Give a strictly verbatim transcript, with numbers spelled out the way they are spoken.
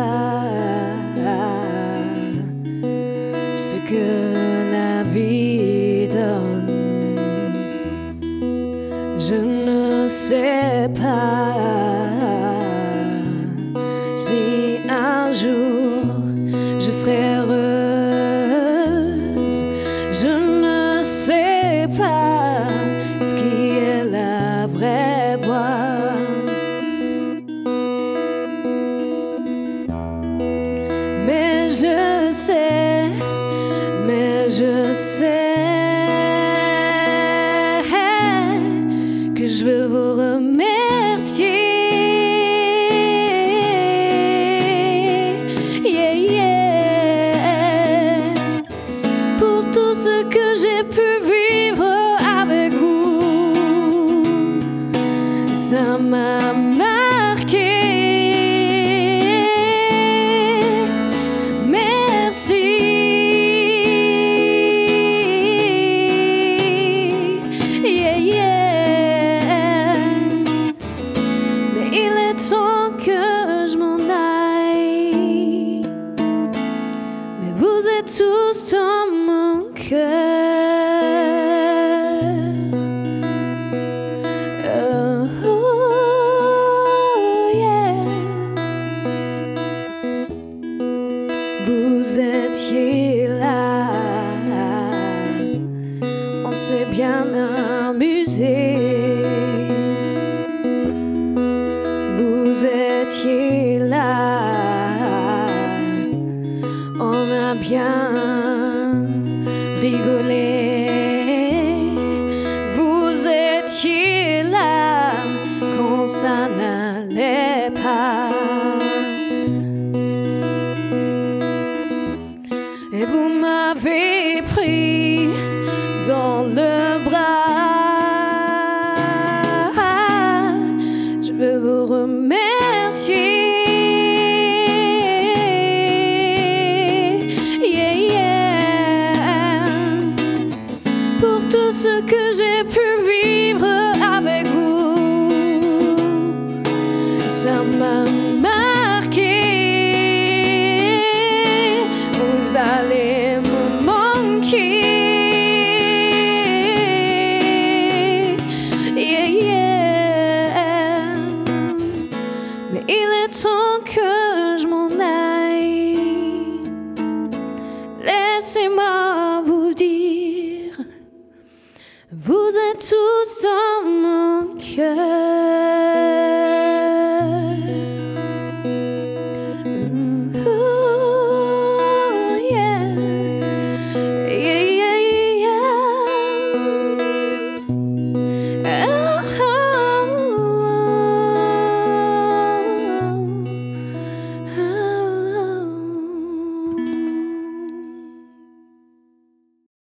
ce que la vie donne. Je ne sais pas si un jour je serai heureuse. Je ne sais pas ce qui est la vraie voie. Mais je sais, mais je sais que je veux vous remercier. Yeah, yeah. Pour tout ce que j'ai pu vivre avec vous. Ça m'a marqué. Tant que je m'en aille, mais vous êtes tous dans mon cœur. Oh, oh, yeah. Vous étiez là, on s'est bien amusé. Vous étiez là, on a bien rigolé. Vous étiez là quand ça n'allait pas. Et vous m'avez pris dans le bras. Je veux vous remercier. Yeah, yeah. Pour tout ce que j'ai pu vivre avec vous. Ça m'a marqué. Vous allez me manquer. Yeah, yeah. Mais il est temps que je m'en aille. Laissez-moi vous dire, vous êtes tous dans mon cœur.